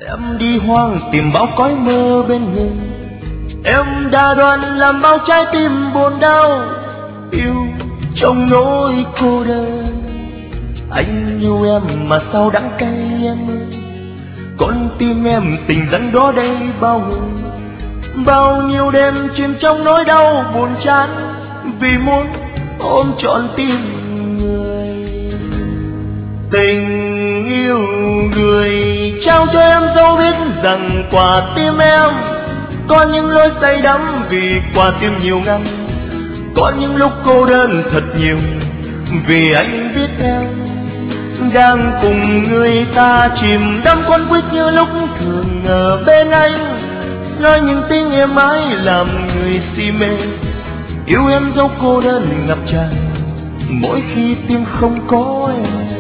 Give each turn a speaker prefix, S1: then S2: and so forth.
S1: Em đi hoang tìm bao cõi mơ bên người, em đã đoán làm bao trái tim buồn đau, yêu trong nỗi cô đơn. Anh yêu em mà sao đắng cay em ơi, con tim em tình dẫn đó đây bao người. Bao nhiêu đêm chìm trong nỗi đau buồn chán, vì muốn ôm trọn tim người. Tình yêu người trao cho em dấu biết rằng quả tim em có những lối say đắm, vì quả tim nhiều ngăn. Có những lúc cô đơn thật nhiều, vì anh biết em đang cùng người ta chìm đắm quấn quýt như lúc thường ở bên anh. Nói những tiếng êm ái làm người si mê, yêu em dấu cô đơn ngập tràn mỗi khi tim không có em.